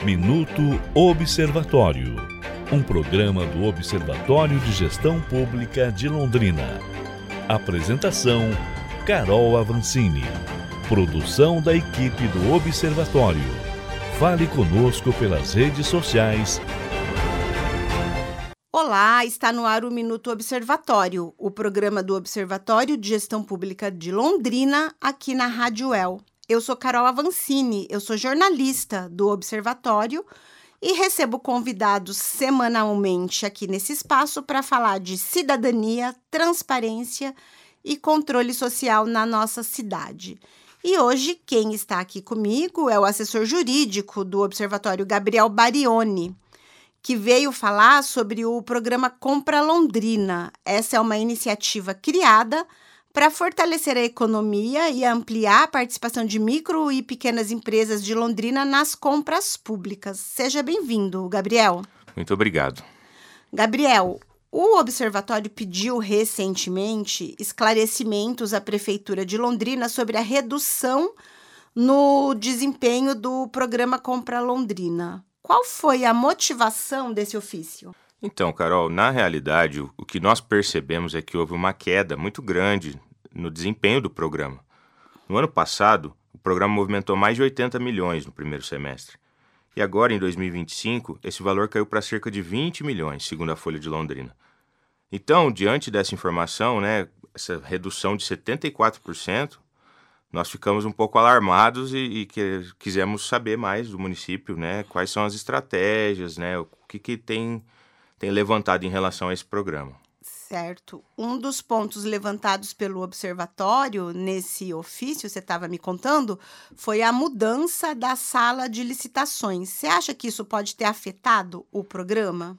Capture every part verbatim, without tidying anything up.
Minuto Observatório, um programa do Observatório de Gestão Pública de Londrina. Apresentação: Carol Avancini. Produção da equipe do Observatório. Fale conosco pelas redes sociais. Olá, está no ar o Minuto Observatório, o programa do Observatório de Gestão Pública de Londrina, aqui na Rádio El. Eu sou Carol Avancini, eu sou jornalista do Observatório e recebo convidados semanalmente aqui nesse espaço para falar de cidadania, transparência e controle social na nossa cidade. E hoje quem está aqui comigo é o assessor jurídico do Observatório, Gabriel Barioni, que veio falar sobre o programa Compra Londrina. Essa é uma iniciativa criada para fortalecer a economia e ampliar a participação de micro e pequenas empresas de Londrina nas compras públicas. Seja bem-vindo, Gabriel. Muito obrigado. Gabriel, o Observatório pediu recentemente esclarecimentos à Prefeitura de Londrina sobre a redução no desempenho do programa Compra Londrina. Qual foi a motivação desse ofício? Então, Carol, na realidade, o que nós percebemos é que houve uma queda muito grande no desempenho do programa. No ano passado, o programa movimentou mais de oitenta milhões no primeiro semestre. E agora, em dois mil e vinte e cinco, esse valor caiu para cerca de vinte milhões, segundo a Folha de Londrina. Então, diante dessa informação, né, essa redução de setenta e quatro por cento, nós ficamos um pouco alarmados e, e que, quisemos saber mais do município, né, quais são as estratégias, né, o que, que tem... tem levantado em relação a esse programa. Certo. Um dos pontos levantados pelo Observatório nesse ofício, você estava me contando, foi a mudança da sala de licitações. Você acha que isso pode ter afetado o programa?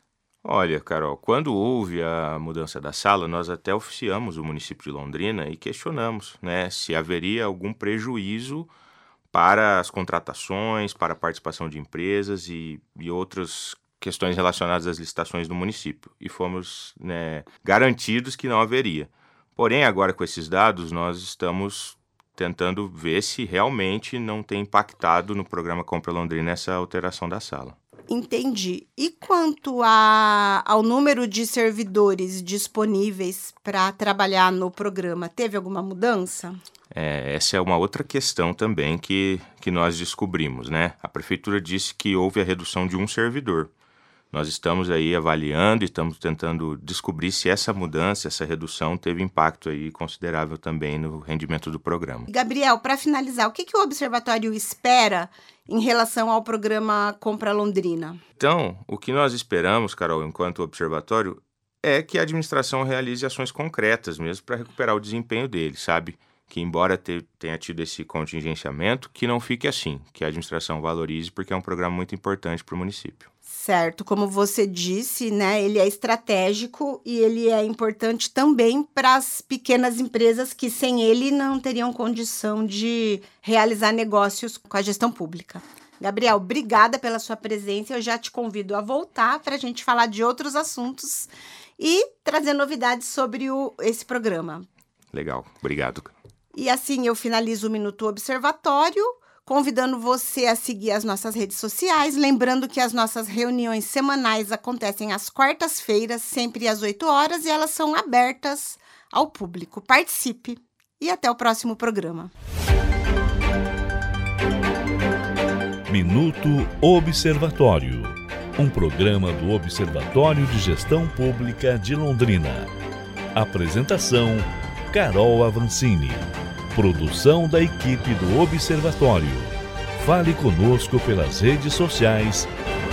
Olha, Carol, quando houve a mudança da sala, nós até oficiamos o município de Londrina e questionamos, né, se haveria algum prejuízo para as contratações, para a participação de empresas e, e outras questões relacionadas às licitações do município, e fomos, né, garantidos que não haveria. Porém, agora com esses dados, nós estamos tentando ver se realmente não tem impactado no programa Compra Londrina essa alteração da sala. Entendi. E quanto a, ao número de servidores disponíveis para trabalhar no programa, teve alguma mudança? É, essa é uma outra questão também que, que nós descobrimos, né? A prefeitura disse que houve a redução de um servidor. Nós estamos aí avaliando e estamos tentando descobrir se essa mudança, essa redução teve impacto aí considerável também no rendimento do programa. Gabriel, para finalizar, o que, que o Observatório espera em relação ao programa Compra Londrina? Então, o que nós esperamos, Carol, enquanto Observatório, é que a administração realize ações concretas mesmo para recuperar o desempenho dele, sabe? Que embora te, tenha tido esse contingenciamento, que não fique assim, que a administração valorize, porque é um programa muito importante para o município. Certo, como você disse, né, ele é estratégico e ele é importante também para as pequenas empresas que sem ele não teriam condição de realizar negócios com a gestão pública. Gabriel, obrigada pela sua presença, eu já te convido a voltar para a gente falar de outros assuntos e trazer novidades sobre o, esse programa. Legal, obrigado. E assim eu finalizo o Minuto Observatório, convidando você a seguir as nossas redes sociais, lembrando que as nossas reuniões semanais acontecem às quartas-feiras, sempre às oito horas, e elas são abertas ao público. Participe e até o próximo programa. Minuto Observatório, um programa do Observatório de Gestão Pública de Londrina. Apresentação: Carol Avancini. Produção da equipe do Observatório. Fale conosco pelas redes sociais